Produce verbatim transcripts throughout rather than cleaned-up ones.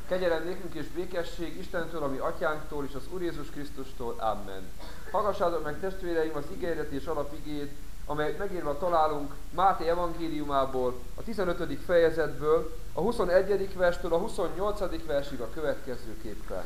Kegyelem nékünk és békesség Istentől, ami atyánktól és az Úr Jézus Krisztustól. Amen. Hallgassátok meg, testvéreim, az igéret és alapigét, amelyet megírva találunk Máté evangéliumából, a tizenötödik fejezetből, a huszonegyedik verstől a huszonnyolcadik versig a következőképpen.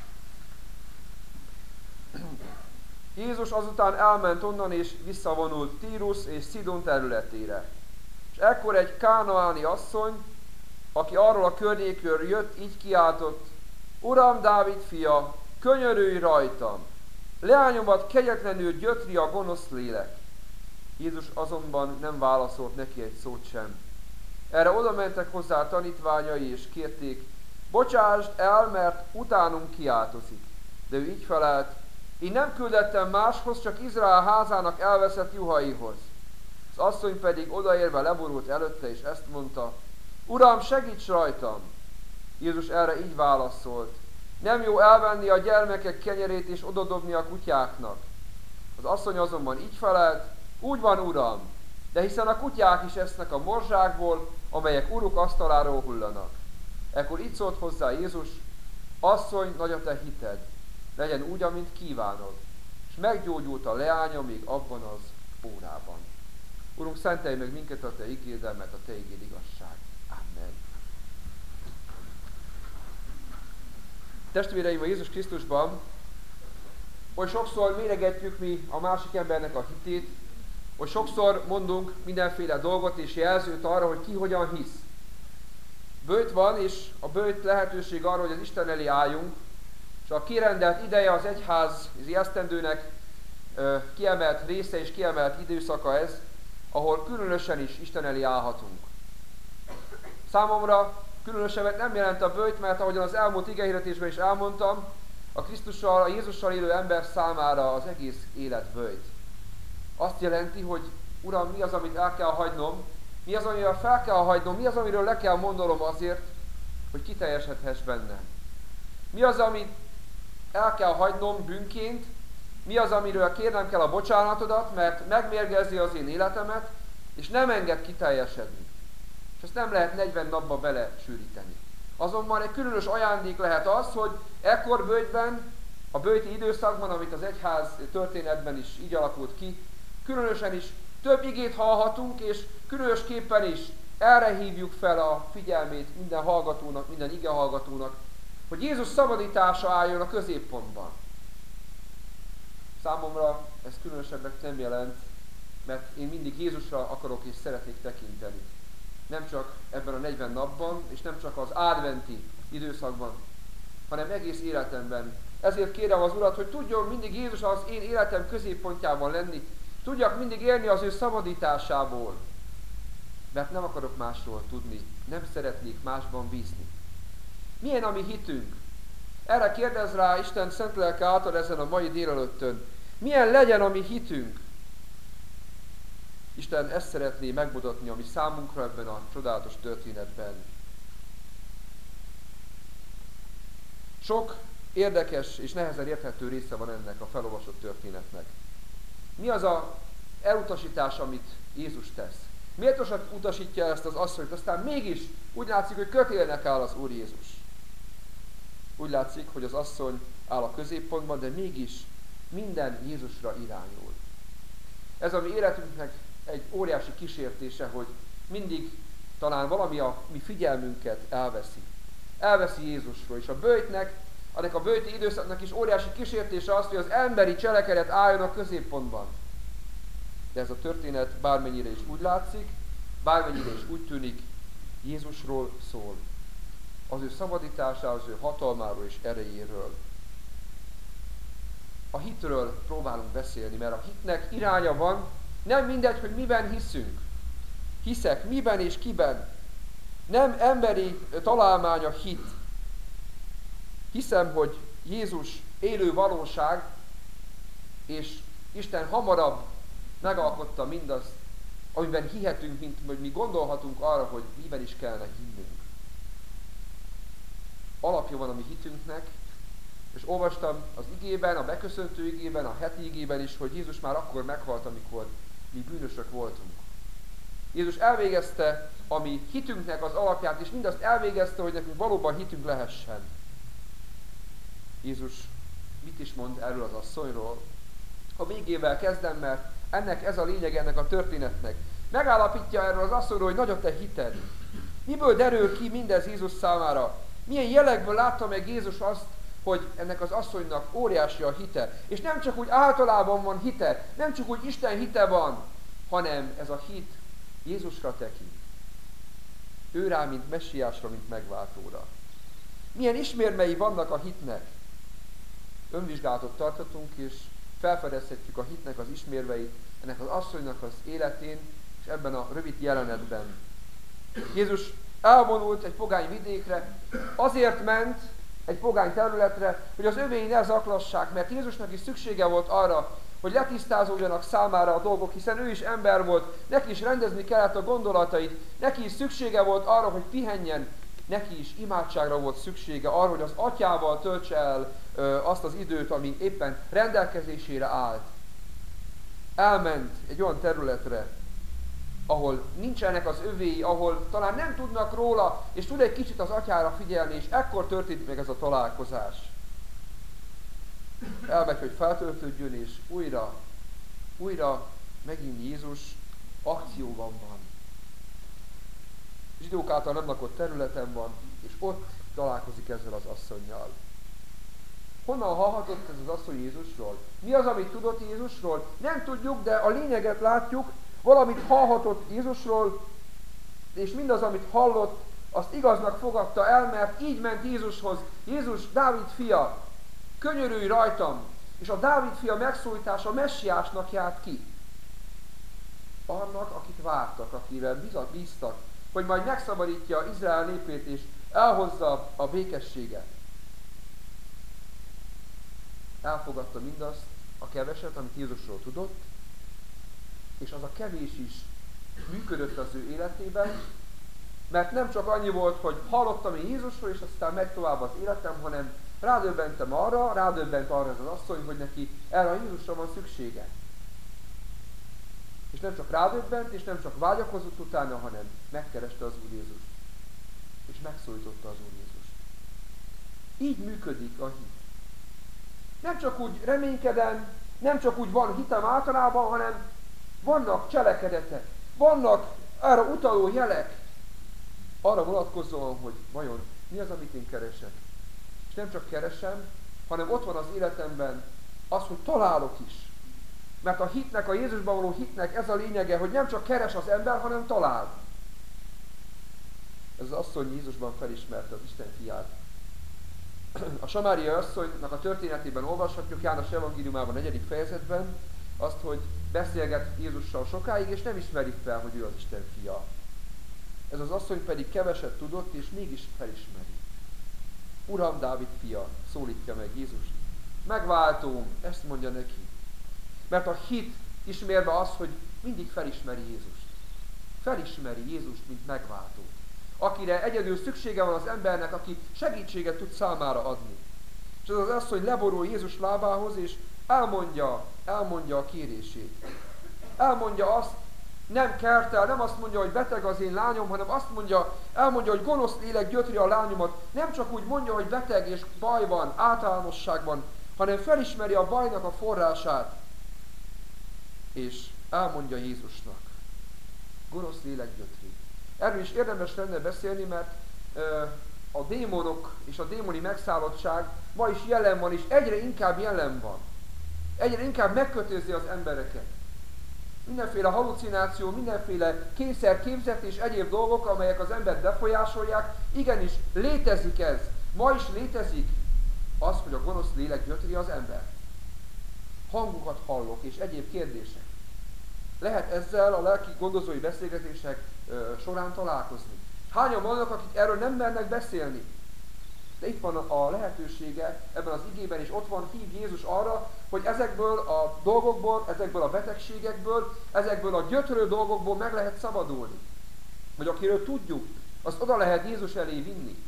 Jézus azután elment onnan és visszavonult Tírus és Szidon területére. És ekkor egy kánaáni asszony, aki arról a környékről jött, így kiáltott: Uram, Dávid fia, könyörülj rajtam! Leányomat kegyetlenül gyötri a gonosz lélek. Jézus azonban nem válaszolt neki egy szót sem. Erre oda mentek hozzá a tanítványai és kérték: Bocsásd el, mert utánunk kiáltozik. De ő így felelt: Én nem küldettem máshoz, csak Izrael házának elveszett juhaihoz. Az asszony pedig odaérve leborult előtte, és ezt mondta: Uram, segíts rajtam! Jézus erre így válaszolt: Nem jó elvenni a gyermekek kenyerét és odadobni a kutyáknak. Az asszony azonban így felelt: Úgy van, Uram, de hiszen a kutyák is esznek a morzsákból, amelyek uruk asztaláról hullanak. Ekkor így szólt hozzá Jézus: Asszony, nagy a te hited, legyen úgy, amint kívánod. És meggyógyult a leánya még abban az órában. Urunk, szentelj meg minket a te igéddel, mert a te igéd igazság. Amen. Testvéreim, a Jézus Krisztusban, hogy sokszor méregetjük mi a másik embernek a hitét, hogy sokszor mondunk mindenféle dolgot és jelzőt arra, hogy ki hogyan hisz. Böjt van, és a böjt lehetőség arra, hogy az Isten elé álljunk, és a kirendelt ideje az egyház esztendőnek kiemelt része és kiemelt időszaka ez, ahol különösen is Isten elé állhatunk. Számomra különösebbet nem jelent a böjt, mert ahogyan az elmúlt igehirdetésben is elmondtam, a Krisztussal, a Jézussal élő ember számára az egész élet böjt. Azt jelenti, hogy Uram, mi az, amit el kell hagynom, mi az, amiről fel kell hagynom, mi az, amiről le kell mondanom azért, hogy kiteljesedhess bennem. Mi az, amit el kell hagynom bűnként, mi az, amiről kérnem kell a bocsánatodat, mert megmérgezi az én életemet, és nem enged kiteljesedni. És ezt nem lehet negyven napba bele sűríteni. Azonban egy különös ajándék lehet az, hogy ekkor böjtben, a böjti időszakban, amit az egyház történetben is így alakult ki, különösen is több igét hallhatunk, és különösképpen is erre hívjuk fel a figyelmét minden hallgatónak, minden ige hallgatónak, hogy Jézus szabadítása álljon a középpontban. Számomra ez különösebbet nem jelent, mert én mindig Jézusra akarok és szeretnék tekinteni. Nem csak ebben a negyven napban, és nem csak az adventi időszakban, hanem egész életemben. Ezért kérem az Urat, hogy tudjon mindig Jézus az én életem középpontjában lenni, tudjak mindig élni az ő szabadításából, mert nem akarok másról tudni, nem szeretnék másban bízni. Milyen a mi hitünk? Erre kérdez rá Isten szent lelke által ezen a mai délelőttön. Milyen legyen a mi hitünk? Isten ezt szeretné megmutatni, ami számunkra ebben a csodálatos történetben. Sok érdekes és nehezen érthető része van ennek a felolvasott történetnek. Mi az a elutasítás, amit Jézus tesz? Miért utasítja ezt az asszonyt? Aztán mégis úgy látszik, hogy kötélnek áll az Úr Jézus. Úgy látszik, hogy az asszony áll a középpontban, de mégis minden Jézusra irányul. Ez a mi életünknek egy óriási kísértése, hogy mindig talán valami a mi figyelmünket elveszi. Elveszi Jézusról, és a böjtnek, annak a böjti időszaknak is óriási kísértése az, hogy az emberi cselekedet álljon a középpontban. De ez a történet bármennyire is úgy látszik, bármennyire is úgy tűnik, Jézusról szól. Az ő szabadításáról, az ő hatalmáról és erejéről. A hitről próbálunk beszélni, mert a hitnek iránya van, nem mindegy, hogy miben hiszünk. Hiszek, miben és kiben. Nem emberi találmány a hit. Hiszem, hogy Jézus élő valóság, és Isten hamarabb megalkotta mindazt, amiben hihetünk, mint hogy mi gondolhatunk arra, hogy miben is kellene hinnünk. Alapja van a mi hitünknek, és olvastam az igében, a beköszöntő igében, a heti igében is, hogy Jézus már akkor meghalt, amikor mi bűnösök voltunk. Jézus elvégezte a mi hitünknek az alapját, és mindazt elvégezte, hogy nekünk valóban hitünk lehessen. Jézus mit is mond erről az asszonyról? A végével kezdem, mert ennek ez a lényeg ennek a történetnek. Megállapítja erről az asszonyról, hogy nagy a te hited. Miből derül ki mindez Jézus számára? Milyen jelekből látta meg Jézus azt, hogy ennek az asszonynak óriási a hite. És nem csak úgy általában van hite, nem csak úgy Isten hite van, hanem ez a hit Jézusra tekint. Ő rá, mint messiásra, mint megváltóra. Milyen ismérmei vannak a hitnek? Önvizsgálatot tarthatunk, és felfedezhetjük a hitnek az ismérveit ennek az asszonynak az életén, és ebben a rövid jelenetben. Jézus elvonult egy pogány vidékre, azért ment egy pogány területre, hogy az övéi ne zaklassák, mert Jézusnak is szüksége volt arra, hogy letisztázódjanak számára a dolgok, hiszen ő is ember volt, neki is rendezni kellett a gondolatait, neki is szüksége volt arra, hogy pihenjen, neki is imádságra volt szüksége, arra, hogy az atyával töltse el ö, azt az időt, ami éppen rendelkezésére állt. Elment egy olyan területre, ahol nincsenek az övéi, ahol talán nem tudnak róla, és tud egy kicsit az atyára figyelni, és ekkor történt meg ez a találkozás. Elmegy, hogy feltöltődjön, és újra, újra megint Jézus akcióban van. Zsidók által nem lakott területen van, és ott találkozik ezzel az asszonnyal. Honnan hallhatott ez az asszony Jézusról? Mi az, amit tudott Jézusról? Nem tudjuk, de a lényeget látjuk, valamit hallhatott Jézusról, és mindaz, amit hallott, azt igaznak fogadta el, mert így ment Jézushoz. Jézus, Dávid fia, könyörülj rajtam, és a Dávid fia megszólítása messiásnak járt ki. Annak, akit vártak, akivel bíztak, hogy majd megszabadítja Izrael népét, és elhozza a békességet. Elfogadta mindazt, a keveset, amit Jézusról tudott, és az a kevés is működött az ő életében, mert nem csak annyi volt, hogy hallottam én Jézusról, és aztán megy tovább az életem, hanem rádöbbentem arra, rádöbbent arra ez az asszony, hogy neki erre a Jézusra van szüksége. És nem csak rádöbbent, és nem csak vágyakozott utána, hanem megkereste az Úr Jézust. És megszólította az Úr Jézust. Így működik a hit. Nem csak úgy reménykedem, nem csak úgy van hitem általában, hanem vannak cselekedetek, vannak arra utaló jelek, arra vonatkozóan, hogy vajon mi az, amit én keresek. És nem csak keresem, hanem ott van az életemben az, hogy találok is. Mert a hitnek, a Jézusban való hitnek ez a lényege, hogy nem csak keres az ember, hanem talál. Ez az asszony Jézusban felismerte az Isten fiát. A samáriai asszonynak a történetében olvashatjuk János evangéliumában, negyedik fejezetben, azt, hogy beszélget Jézussal sokáig, és nem ismeri fel, hogy ő az Isten fia. Ez az asszony pedig keveset tudott, és mégis felismeri. Uram, Dávid fia, szólítja meg Jézust. Megváltóm, ezt mondja neki. Mert a hit ismérve az, hogy mindig felismeri Jézust. Felismeri Jézust, mint megváltót. Akire egyedül szüksége van az embernek, aki segítséget tud számára adni. És ez az asszony leborul Jézus lábához, és elmondja, elmondja a kérését. Elmondja azt, nem kertel, nem azt mondja, hogy beteg az én lányom, hanem azt mondja, elmondja, hogy gonosz lélek gyötri a lányomat. Nem csak úgy mondja, hogy beteg és baj van, általánosságban, hanem felismeri a bajnak a forrását, és elmondja Jézusnak. Gonosz lélek gyötri. Erről is érdemes lenne beszélni, mert ö, a démonok és a démoni megszállottság ma is jelen van, és egyre inkább jelen van. Egyre inkább megkötözi az embereket. Mindenféle halucináció, mindenféle kényszerképzet és egyéb dolgok, amelyek az embert befolyásolják, igenis létezik ez. Ma is létezik az, hogy a gonosz lélek gyötri az embert. Hangokat hallok és egyéb kérdések. Lehet ezzel a lelki gondozói beszélgetések ö, során találkozni. Hányan vannak, akik erről nem mernek beszélni? De itt van a lehetősége ebben az igében, és ott van, hív Jézus arra, hogy ezekből a dolgokból, ezekből a betegségekből, ezekből a gyötrő dolgokból meg lehet szabadulni. Vagy akiről tudjuk, azt oda lehet Jézus elé vinni.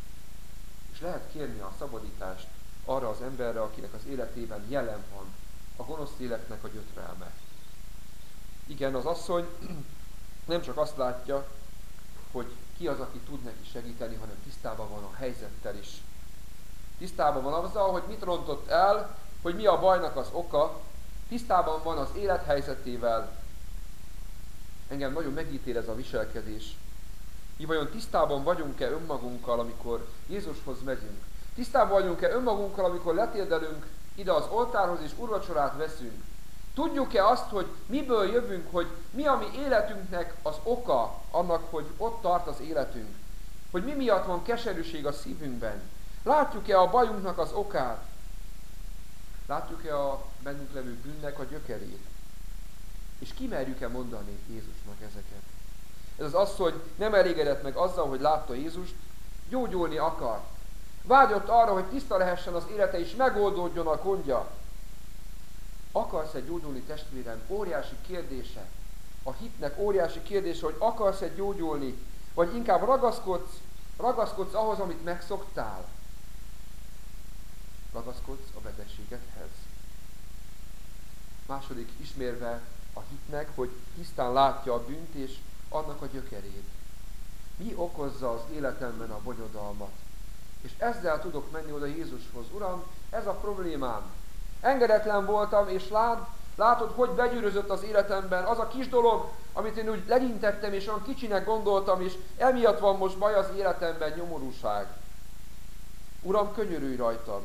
És lehet kérni a szabadítást arra az emberre, akinek az életében jelen van a gonosz léleknek a gyötrelme. Igen, az asszony nem csak azt látja, hogy ki az, aki tud neki segíteni, hanem tisztában van a helyzettel is. Tisztában van azzal, hogy mit rontott el, hogy mi a bajnak az oka, tisztában van az élethelyzetével. Engem nagyon megítél ez a viselkedés. Mi vajon tisztában vagyunk-e önmagunkkal, amikor Jézushoz megyünk? Tisztában vagyunk-e önmagunkkal, amikor letérdelünk ide az oltárhoz és úrvacsorát veszünk? Tudjuk-e azt, hogy miből jövünk, hogy mi a mi életünknek az oka annak, hogy ott tart az életünk? Hogy mi miatt van keserűség a szívünkben? Látjuk-e a bajunknak az okát? Látjuk-e a bennünk levő bűnnek a gyökerét? És kimerjük-e mondani Jézusnak ezeket? Ez az asszony nem elégedett meg azzal, hogy látta Jézust, gyógyulni akar. Vágyott arra, hogy tiszta lehessen az élete és megoldódjon a gondja. Akarsz-e gyógyulni, testvérem? Óriási kérdése. A hitnek óriási kérdése, hogy akarsz-e gyógyulni, vagy inkább ragaszkodsz, ragaszkodsz ahhoz, amit megszoktál. Ragaszkodsz a betegségedhez. Második ismérve a hitnek, hogy tisztán látja a bűnt és annak a gyökerét. Mi okozza az életemben a bonyodalmat? És ezzel tudok menni oda Jézushoz. Uram, ez a problémám. Engedetlen voltam, és lát, látod, hogy begyűrözött az életemben az a kis dolog, amit én úgy legyintettem, és olyan kicsinek gondoltam, és emiatt van most baj az életemben, nyomorúság. Uram, könyörülj rajtam.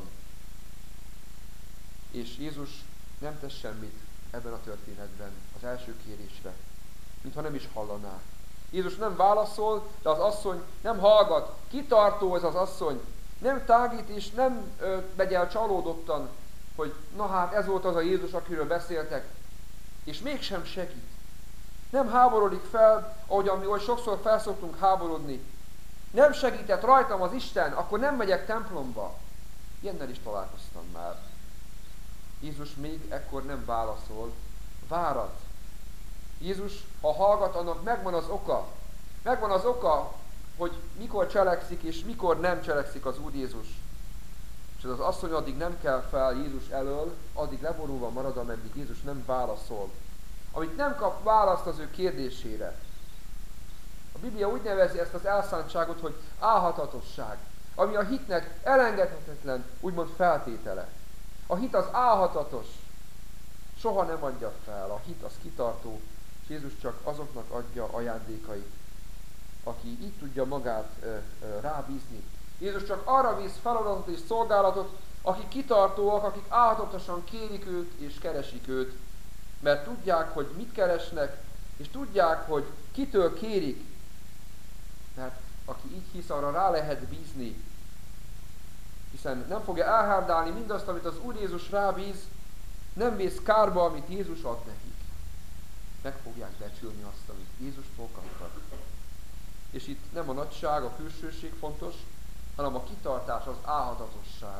És Jézus nem tesz semmit ebben a történetben, az első kérésre, mintha nem is hallaná. Jézus nem válaszol, de az asszony nem hallgat. Kitartó ez az asszony. Nem tágít és nem ö, megy el csalódottan, hogy na hát ez volt az a Jézus, akiről beszéltek. És mégsem segít. Nem háborodik fel, ahogyan mi oly sokszor felszoktunk háborodni. Nem segített rajtam az Isten, akkor nem megyek templomba. Ilyennel is találkoztam már. Jézus még ekkor nem válaszol, várat. Jézus, ha hallgat, annak megvan az oka. Megvan az oka, hogy mikor cselekszik és mikor nem cselekszik az Úr Jézus. És ez az asszony addig nem kell fel Jézus elől, addig leborulva marad, ameddig Jézus nem válaszol. Amit nem kap választ az ő kérdésére. A Biblia úgy nevezi ezt az elszántságot, hogy álhatatosság, ami a hitnek elengedhetetlen, úgymond feltétele. A hit az álhatatos, soha nem adja fel, a hit az kitartó, és Jézus csak azoknak adja ajándékait, aki így tudja magát ö, ö, rábízni. Jézus csak arra víz feladatot és szolgálatot, akik kitartóak, akik álhatatosan kérik őt és keresik őt, mert tudják, hogy mit keresnek, és tudják, hogy kitől kérik, mert aki így hisz, arra rá lehet bízni, hiszen nem fogja elhárdálni mindazt, amit az Úr Jézus rábíz, nem vész kárba, amit Jézus ad nekik. Meg fogják becsülni azt, amit Jézustól kaptak. És itt nem a nagyság, a külsőség fontos, hanem a kitartás, az álhatatosság.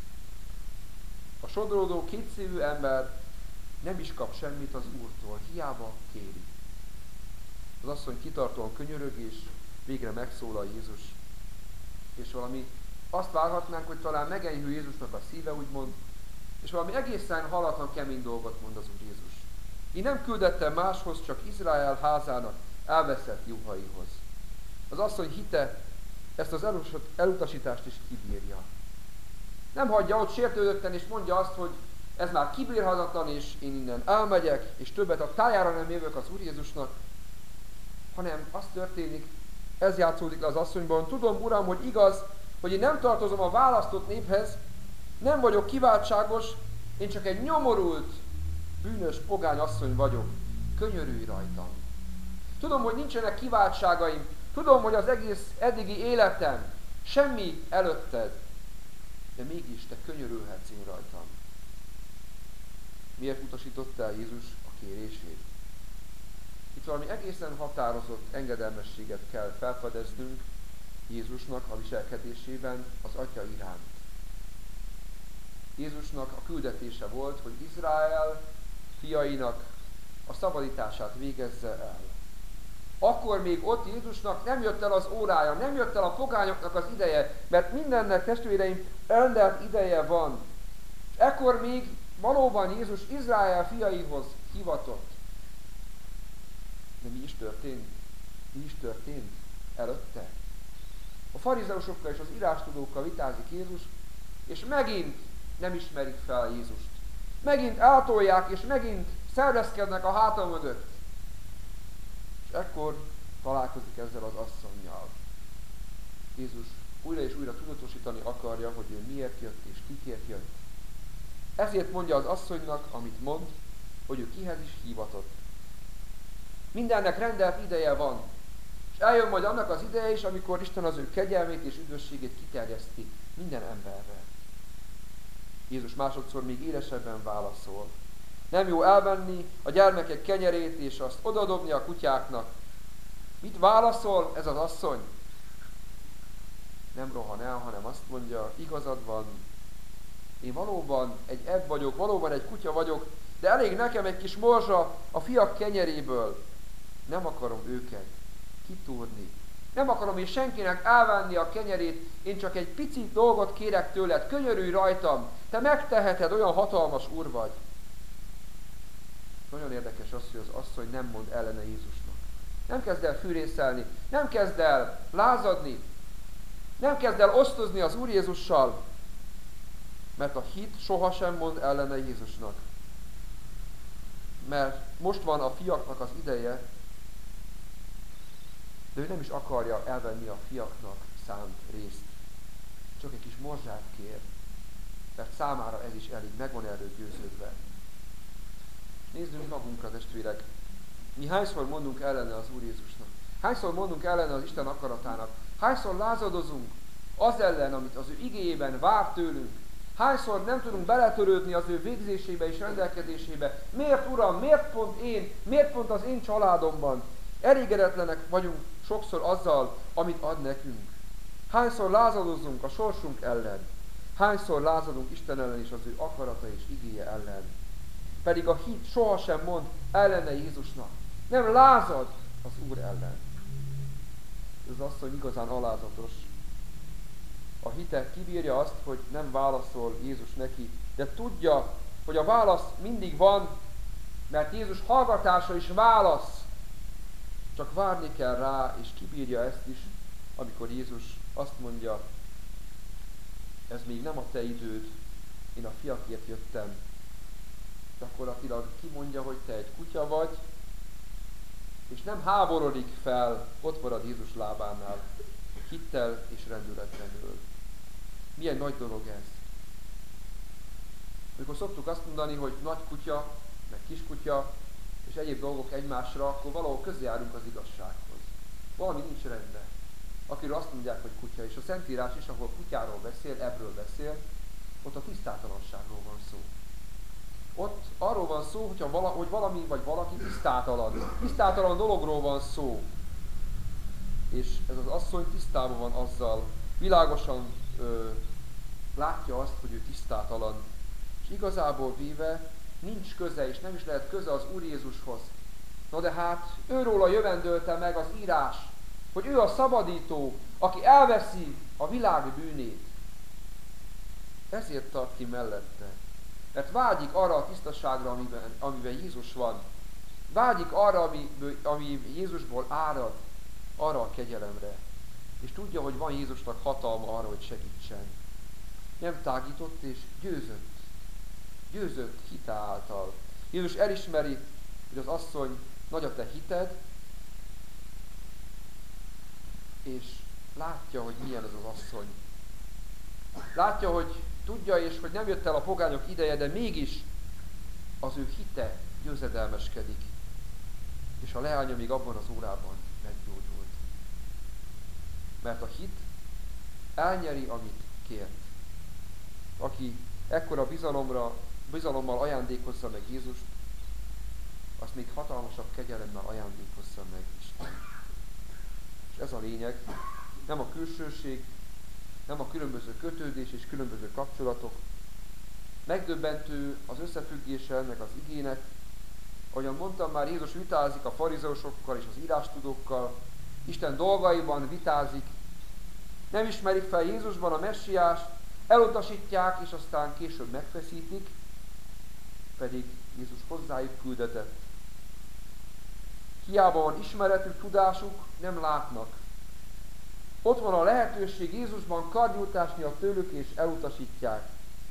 A sodródó, kétszívű ember nem is kap semmit az Úrtól, hiába kéri. Az asszony kitartóan könyörög, és végre megszólal Jézus. És valami azt várhatnánk, hogy talán megenyhül Jézusnak a szíve, úgymond, és valami egészen halatlan kemény dolgot mond az Úr Jézus. Én nem küldettem máshoz, csak Izrael házának elveszett juhaihoz. Az asszony hite ezt az elutasítást is kibírja. Nem hagyja ott sértődötten, és mondja azt, hogy ez már kibírhatatlan, és én innen elmegyek, és többet a tájára nem jövök az Úr Jézusnak, hanem az történik, ez játszódik le az asszonyban. Tudom, Uram, hogy igaz, hogy én nem tartozom a választott néphez, nem vagyok kiváltságos, én csak egy nyomorult, bűnös pogány asszony vagyok. Könyörülj rajtam. Tudom, hogy nincsenek kiváltságaim, tudom, hogy az egész eddigi életem semmi előtted, de mégis te könyörülhetsz én rajtam. Miért utasította el Jézus a kérését? Itt valami egészen határozott engedelmességet kell felfedeznünk Jézusnak a viselkedésében az Atya iránt. Jézusnak a küldetése volt, hogy Izrael fiainak a szabadítását végezze el. Akkor még ott Jézusnak nem jött el az órája, nem jött el a pogányoknak az ideje, mert mindennek, testvéreim, rendelt ideje van. És ekkor még valóban Jézus Izrael fiaihoz hivatott. De mi is történt? Mi is történt előtte? A farizeusokkal és az írástudókkal vitázik Jézus, és megint nem ismerik fel Jézust. Megint eltolják, és megint szervezkednek a háta mögött. És ekkor találkozik ezzel az asszonnyal. Jézus újra és újra tudatosítani akarja, hogy ő miért jött és kikért jött. Ezért mondja az asszonynak, amit mond, hogy ő kihez is hívatott. Mindennek rendelt ideje van, és eljön majd annak az ideje is, amikor Isten az ő kegyelmét és üdvösségét kiterjeszti minden emberre. Jézus másodszor még élesebben válaszol. Nem jó elvenni a gyermekek kenyerét és azt odadobni a kutyáknak. Mit válaszol ez az asszony? Nem rohan el, hanem azt mondja, igazad van, én valóban egy ebb vagyok, valóban egy kutya vagyok, de elég nekem egy kis morzsa a fiak kenyeréből. Nem akarom őket kitúrni. Nem akarom én senkinek elvenni a kenyerét, én csak egy pici dolgot kérek tőled, könyörülj rajtam, te megteheted, olyan hatalmas úr vagy. Nagyon érdekes az, hogy az asszony nem mond ellene Jézusnak. Nem kezd el fűrészelni, nem kezd el lázadni, nem kezd el osztozni az Úr Jézussal, mert a hit sohasem mond ellene Jézusnak. Mert most van a fiaknak az ideje, de ő nem is akarja elvenni a fiaknak szánt részt. Csak egy kis morzsát kér, mert számára ez is elég, meg van erről győződve. Nézzünk magunkra, testvérek. Mi hányszor mondunk ellene az Úr Jézusnak? Hányszor mondunk ellene az Isten akaratának? Hányszor lázadozunk az ellen, amit az ő igéjében vár tőlünk? Hányszor nem tudunk beletörődni az ő végzésébe és rendelkezésébe? Miért, Uram, miért pont én? Miért pont az én családomban? Elégedetlenek vagyunk sokszor azzal, amit ad nekünk. Hányszor lázadozunk a sorsunk ellen? Hányszor lázadunk Isten ellen és az ő akarata és igéje ellen? Pedig a hit sohasem mond ellene Jézusnak. Nem lázad az Úr ellen. Ez az asszony igazán alázatos. A hite kibírja azt, hogy nem válaszol Jézus neki, de tudja, hogy a válasz mindig van, mert Jézus hallgatása is válasz. Csak várni kell rá, és kibírja ezt is, amikor Jézus azt mondja, ez még nem a te időd, én a fiakért jöttem. Gyakorlatilag kimondja, hogy te egy kutya vagy, és nem háborodik fel, ott marad Jézus lábánál, hittel és rendületlenül. Milyen nagy dolog ez. Amikor szoktuk azt mondani, hogy nagy kutya, meg kis kutya, és egyéb dolgok egymásra, akkor valahol közjárunk az igazsághoz. Valami nincs rendben. Akiről azt mondják, hogy kutya, és a Szentírás is, ahol kutyáról beszél, ebből beszél, ott a tisztátalanságról van szó. Ott arról van szó, hogyha vala, hogy valami vagy valaki tisztátalan. Tisztátalan dologról van szó. És ez az asszony tisztában van azzal, világosan ö, látja azt, hogy ő tisztátalan. És igazából véve nincs köze, és nem is lehet köze az Úr Jézushoz. Na de hát őróla jövendölte meg az írás, hogy ő a szabadító, aki elveszi a világ bűnét. Ezért tart ki mellette. Mert vágyik arra a tisztaságra, amiben, amiben Jézus van. Vágyik arra, ami, ami Jézusból árad, arra a kegyelemre. És tudja, hogy van Jézusnak hatalma arra, hogy segítsen. Nem tágított és győzött. Győzött hite által. Jézus elismeri, hogy az asszony, nagy a te hited, és látja, hogy milyen ez az asszony. Látja, hogy tudja, és hogy nem jött el a pogányok ideje, de mégis az ő hite győzedelmeskedik. És a leánya még abban az órában meggyógyult. Mert a hit elnyeri, amit kért. Aki ekkora bizalomra, bizalommal ajándékozza meg Jézust, azt még hatalmasabb kegyelemmel ajándékozza meg Isten. És ez a lényeg, nem a külsőség, nem a különböző kötődés és különböző kapcsolatok. Megdöbbentő az összefüggése ennek az igének. Ahogyan mondtam már, Jézus vitázik a farizeusokkal és az írástudókkal, Isten dolgaiban vitázik, nem ismerik fel Jézusban a messiást, elutasítják, és aztán később megfeszítik, pedig Jézus hozzájuk küldetett. hiába van ismeretük, tudásuk, nem látnak. Ott van a lehetőség Jézusban, karnyújtásnyira tőlük, és elutasítják.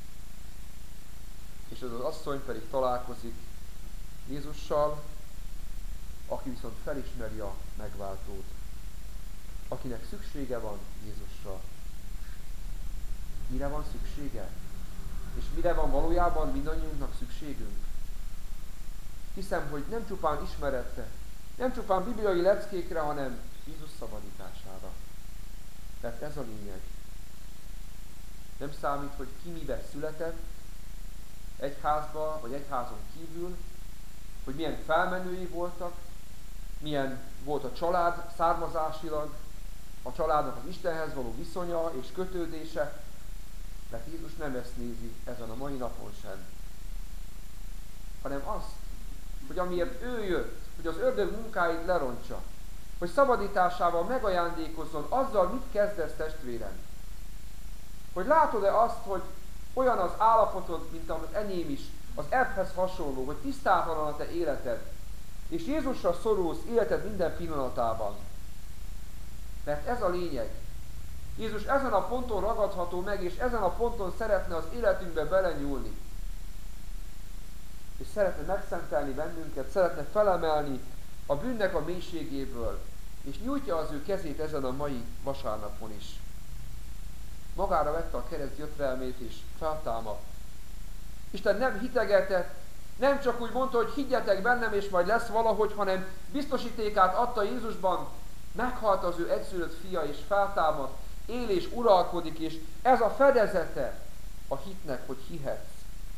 És ez az asszony pedig találkozik Jézussal, aki viszont felismeri a megváltót, akinek szüksége van Jézusra. Mire van szüksége? És mire van valójában mindannyiunknak szükségünk? Hiszem, hogy nem csupán ismeretre, nem csupán bibliai leckékre, hanem Jézus szabadítására. Mert ez a lényeg. Nem számít, hogy ki mibe született, egyházba vagy egyházon kívül, hogy milyen felmenői voltak, milyen volt a család származásilag, a családnak az Istenhez való viszonya és kötődése, mert Jézus nem ezt nézi ezen a mai napon sem, hanem azt, hogy amiért ő jött, hogy az ördög munkáit lerontsa, hogy szabadításával megajándékozzon, azzal mit kezdesz, testvérem? Hogy látod-e azt, hogy olyan az állapotod, mint az enyém is, az ebbhez hasonló, hogy tisztátalan a te életed, és Jézusra szorulsz életed minden pillanatában. Mert ez a lényeg. Jézus ezen a ponton ragadható meg, és ezen a ponton szeretne az életünkbe belenyúlni. És szeretne megszentelni bennünket, szeretne felemelni a bűnnek a mélységéből, és nyújtja az ő kezét ezen a mai vasárnapon is. Magára vette a kereszt gyötrelmét, és feltámadt. Isten nem hitegetett, nem csak úgy mondta, hogy higgyetek bennem, és majd lesz valahogy, hanem biztosítékát adta Jézusban, meghalt az ő egyszülött fia, és feltámadt, él és uralkodik, és ez a fedezete a hitnek, hogy hihetsz.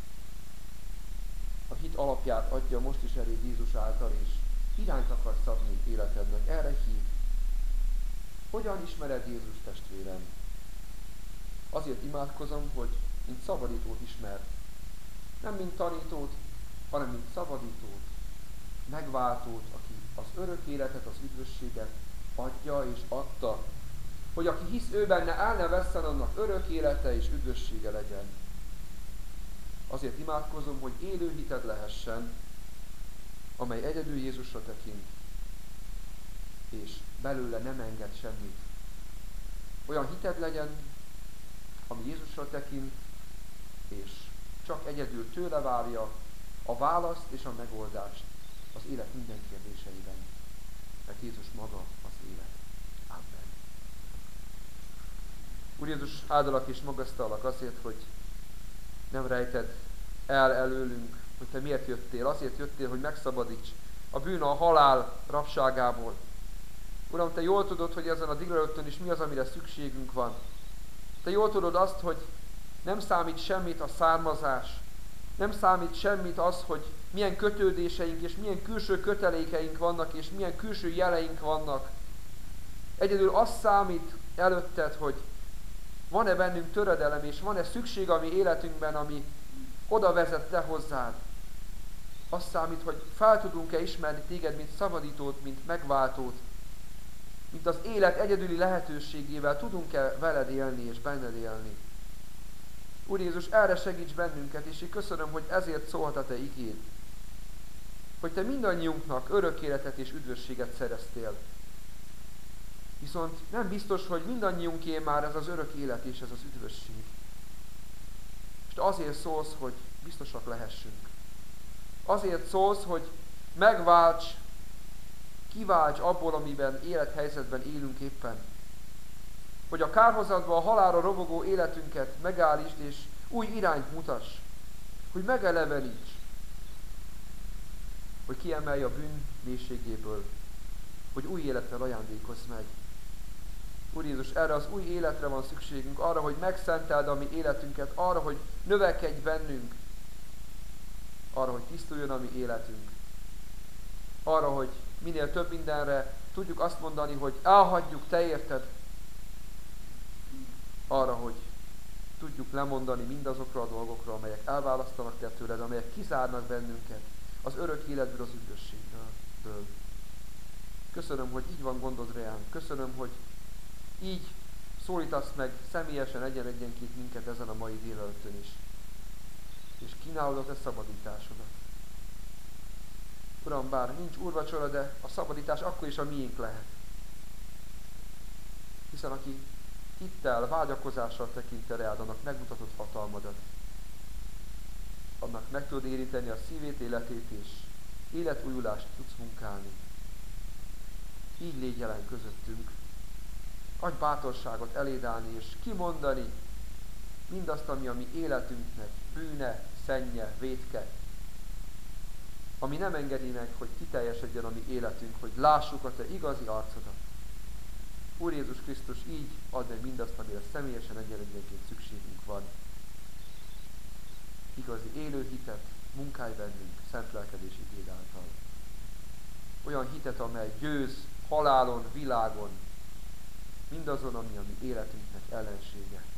A hit alapját adja most is elég Jézus által, és irányt akar szabni életednek. Erre hív. Hogyan ismered Jézus, testvérem? Azért imádkozom, hogy mint szabadítót ismerd. Nem mint tanítót, hanem mint szabadítót, megváltót, aki az örök életet, az üdvösséget adja és adta, hogy aki hisz ő benne, el ne vesszen, annak örök élete és üdvössége legyen. Azért imádkozom, hogy élő hited lehessen, amely egyedül Jézusra tekint, és belőle nem enged semmit. Olyan hited legyen, ami Jézusra tekint, és csak egyedül tőle várja a választ és a megoldást az élet minden kérdéseiben. Mert Jézus maga az élet. Amen. Úr Jézus, áldalak és magasztalak azért, hogy nem rejted el előlünk, hogy te miért jöttél. Azért jöttél, hogy megszabadíts a bűn, a halál rabságából. Uram, te jól tudod, hogy ezen a délelőttön is mi az, amire szükségünk van. Te jól tudod azt, hogy nem számít semmit a származás, nem számít semmit az, hogy milyen kötődéseink és milyen külső kötelékeink vannak, és milyen külső jeleink vannak. Egyedül az számít előtted, hogy van-e bennünk töredelem, és van-e szükség a mi életünkben, ami oda vezet te hozzád. Az számít, hogy fel tudunk-e ismerni téged, mint szabadítót, mint megváltót, mint az élet egyedüli lehetőségével tudunk-e veled élni és benned élni. Úr Jézus, erre segíts bennünket, és én köszönöm, hogy ezért szólhat a te igéd. Hogy te mindannyiunknak örök életet és üdvösséget szereztél. Viszont nem biztos, hogy mindannyiunké már ez az örök élet és ez az üdvösség. És te azért szólsz, hogy biztosak lehessünk. Azért szólsz, hogy megválts, kiválts abból, amiben élethelyzetben élünk éppen. Hogy a kárhozatba, a halálra robogó életünket megállítsd és új irányt mutass. Hogy megeleveníts. Hogy kiemelj a bűn mélységéből. Hogy új élettel ajándékozz meg. Úr Jézus, erre az új életre van szükségünk, arra, hogy megszenteld a mi életünket, arra, hogy növekedj bennünk, arra, hogy tisztuljon a mi életünk, arra, hogy minél több mindenre tudjuk azt mondani, hogy elhagyjuk, te érted, arra, hogy tudjuk lemondani mindazokra a dolgokra, amelyek elválasztanak te tőled, amelyek kizárnak bennünket az örök életből, az üdvösségből. Köszönöm, hogy így van gondod ránk. Köszönöm, hogy így szólítasz meg személyesen egyen-egyenként minket ezen a mai délelőttön is. És kínálod a te szabadításodat. Uram, bár nincs úrvacsora, de a szabadítás akkor is a miénk lehet. Hiszen aki hittel, vágyakozással tekint rád, annak megmutatod hatalmadat. Annak meg tudod érinteni a szívét, életét, és életújulást tudsz munkálni. Így légy jelen közöttünk. Adj bátorságot eléd állni és kimondani mindazt, ami a mi életünknek bűne, szennye, vétke, ami nem engedi meg, hogy kiteljesedjen a mi életünk, hogy lássuk a te igazi arcodat. Úr Jézus Krisztus, így add meg mindazt, amire személyesen egyenlőenként szükségünk van. Igazi élő hitet, munkálj bennünk, szent lelkedés igéd által. Olyan hitet, amely győz halálon, világon, mindazon, ami a mi életünknek ellensége.